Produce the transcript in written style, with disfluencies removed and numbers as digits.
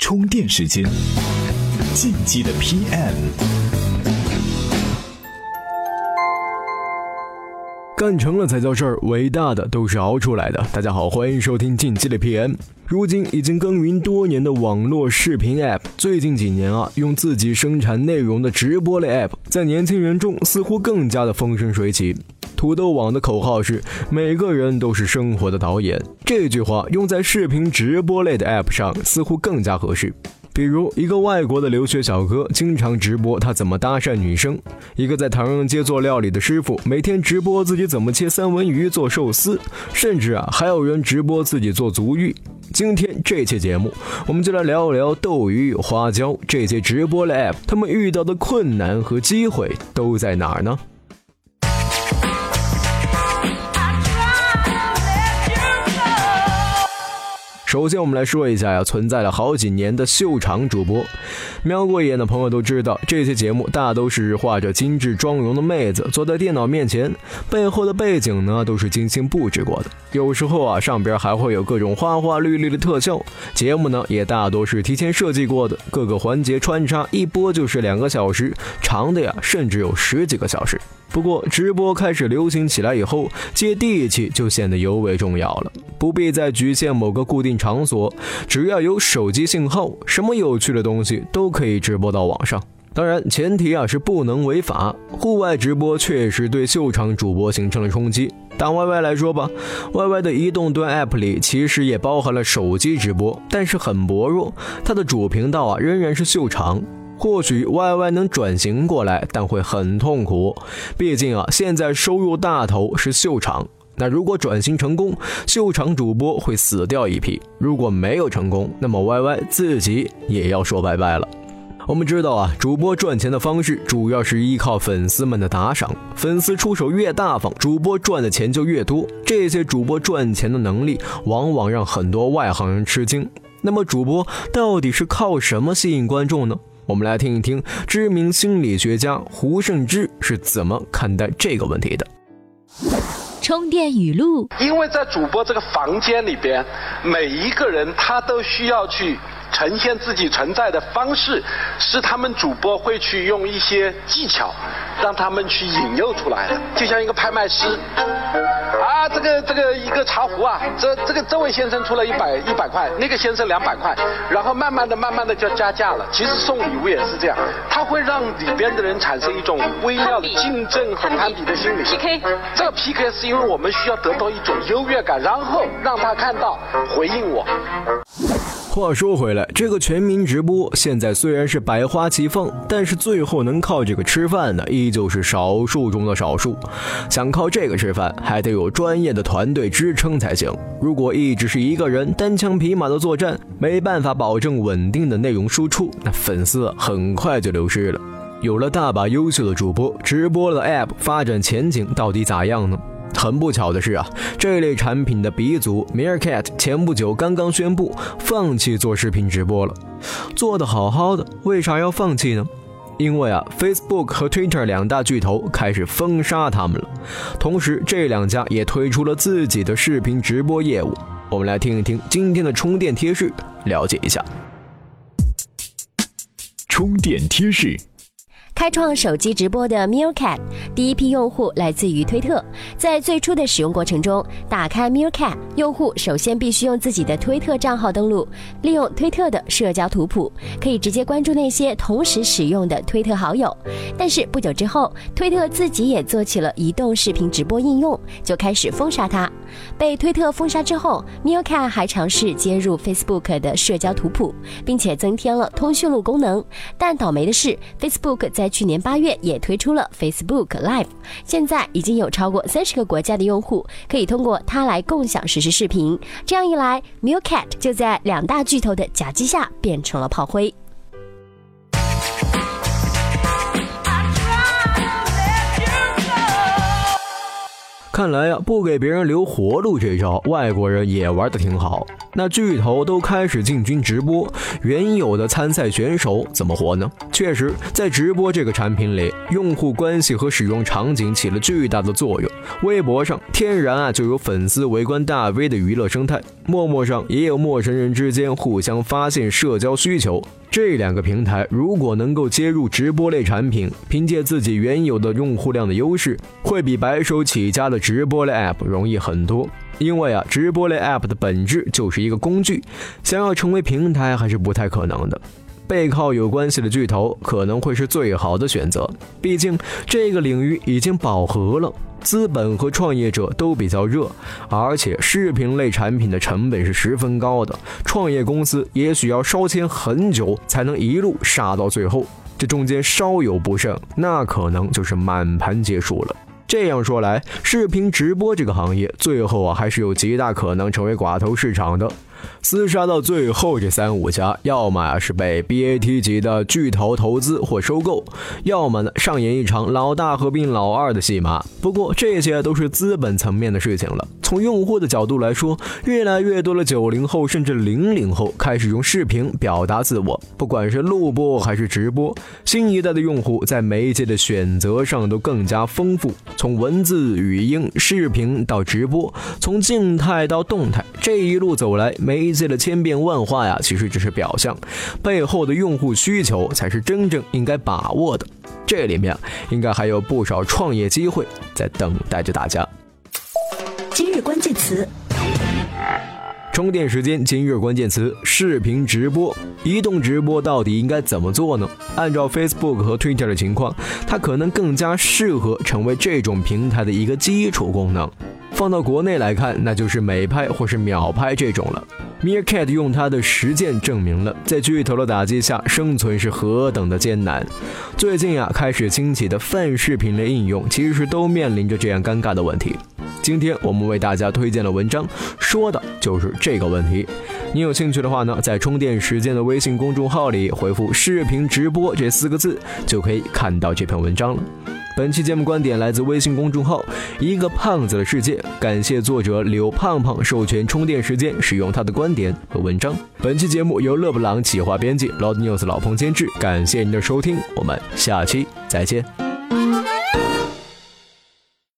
充电时间，进击的 PM。 干成了才叫事儿，伟大的都是熬出来的。大家好，欢迎收听进击的 PM。如今已经耕耘多年的网络视频 App， 最近几年用自己生产内容的直播类 App， 在年轻人中似乎更加的风生水起。土豆网的口号是每个人都是生活的导演，这句话用在视频直播类的 App 上似乎更加合适。比如一个外国的留学小哥经常直播他怎么搭讪女生，一个在唐人街做料理的师傅每天直播自己怎么切三文鱼做寿司，甚至还有人直播自己做足浴。今天这期节目我们就来聊一聊斗鱼与花椒这些直播类 App， 他们遇到的困难和机会都在哪儿呢？首先我们来说一下存在了好几年的秀场主播。瞄过一眼的朋友都知道，这些节目大都是化着精致妆容的妹子坐在电脑面前，背后的背景呢都是精心布置过的，有时候上边还会有各种花花绿绿的特效。节目呢也大多是提前设计过的，各个环节穿插，一播就是2个小时，长的甚至有10几个小时。不过直播开始流行起来以后，接地气就显得尤为重要了，不必再局限某个固定场所，只要有手机信号，什么有趣的东西都可以直播到网上。当然前提是不能违法。户外直播确实对秀场主播形成了冲击。打 YY 来说吧， YY 的移动端 App 里其实也包含了手机直播，但是很薄弱，它的主频道仍然是秀场。或许 YY 能转型过来，但会很痛苦，毕竟现在收入大头是秀场。那如果转型成功，秀场主播会死掉一批，如果没有成功，那么 YY 自己也要说拜拜了。我们知道主播赚钱的方式主要是依靠粉丝们的打赏，粉丝出手越大方，主播赚的钱就越多。这些主播赚钱的能力往往让很多外行人吃惊。那么主播到底是靠什么吸引观众呢？我们来听一听知名心理学家胡胜之是怎么看待这个问题的。 充电语录。 因为在主播这个房间里边，每一个人他都需要去呈现自己存在的方式，是他们主播会去用一些技巧让他们去引诱出来的。就像一个拍卖师这个一个茶壶这位先生出了100块，那个先生200块，然后慢慢的就加价了。其实送礼物也是这样，它会让里边的人产生一种微妙的竞争和攀比的心理。PK， 这个 PK 是因为我们需要得到一种优越感，然后让他看到回应我。 话说回来，这个全民直播现在虽然是百花齐放，但是最后能靠这个吃饭的依旧是少数中的少数。想靠这个吃饭，还得有专业的团队支撑才行。如果一直是一个人单枪匹马的作战，没办法保证稳定的内容输出，那粉丝很快就流失了。有了大把优秀的主播，直播的 App 发展前景到底咋样呢？很不巧的是这类产品的鼻祖 Meerkat 前不久刚刚宣布放弃做视频直播了。做得好好的，为啥要放弃呢？因为Facebook 和 Twitter 2大巨头开始封杀他们了，同时这2家也推出了自己的视频直播业务。我们来听一听今天的充电贴士，了解一下。 充电贴士。 开创手机直播的 Meerkat 第一批用户来自于推特。在最初的使用过程中，打开 Meerkat， 用户首先必须用自己的推特账号登录，利用推特的社交图谱，可以直接关注那些同时使用的推特好友。但是不久之后，推特自己也做起了移动视频直播应用，就开始封杀它。被推特封杀之后， Meerkat 还尝试接入 Facebook 的社交图谱，并且增添了通讯录功能。但倒霉的是， Facebook 在去年8月也推出了 Facebook Live， 现在已经有超过30个国家的用户可以通过它来共享实时视频。这样一来， Meerkat 就在2大巨头的夹击下变成了炮灰。 看来不给别人留活路这招，外国人也玩得挺好。那巨头都开始进军直播，原有的参赛选手怎么活呢？ 确实，在直播这个产品里，用户关系和使用场景起了巨大的作用。微博上天然就有粉丝围观大 V 的娱乐生态，陌陌上也有陌生人之间互相发现社交需求。这两个平台如果能够接入直播类产品，凭借自己原有的用户量的优势，会比白手起家的直播类 App 容易很多。因为直播类 App 的本质就是一个工具，想要成为平台还是不太可能的。背靠有关系的巨头可能会是最好的选择，毕竟这个领域已经饱和了，资本和创业者都比较热，而且视频类产品的成本是十分高的，创业公司也许要烧钱很久才能一路杀到最后，这中间稍有不慎，那可能就是满盘皆输了。这样说来，视频直播这个行业最后还是有极大可能成为寡头市场的。厮杀到最后，这3-5家要么是被 BAT 级的巨头投资或收购，要么上演一场老大合并老二的戏码。不过这些都是资本层面的事情了。从用户的角度来说，越来越多的90后甚至00后开始用视频表达自我，不管是录播还是直播，新一代的用户在媒介的选择上都更加丰富，从文字、语音、视频到直播，从静态到动态，这一路走来，媒介的千变万化其实只是表象，背后的用户需求才是真正应该把握的。这里面应该还有不少创业机会在等待着大家。 今日关键词， 充电时间今日关键词：视频直播。移动直播到底应该怎么做呢？按照 Facebook 和 Twitter 的情况，它可能更加适合成为这种平台的一个基础功能。放到国内来看，那就是美拍或是秒拍这种了。Meerkat 用它的实践证明了，在巨头的打击下，生存是何等的艰难。最近开始兴起的泛视频类应用，其实都面临着这样尴尬的问题。今天我们为大家推荐的文章，说的就是这个问题。你有兴趣的话呢，在充电时间的微信公众号里回复视频直播这4个字，就可以看到这篇文章了。本期节目观点来自微信公众号一个胖子的世界，感谢作者柳胖胖授权充电时间使用他的观点和文章。本期节目由勒布朗企划编辑， Loud News 老彭监制，感谢您的收听，我们下期再见。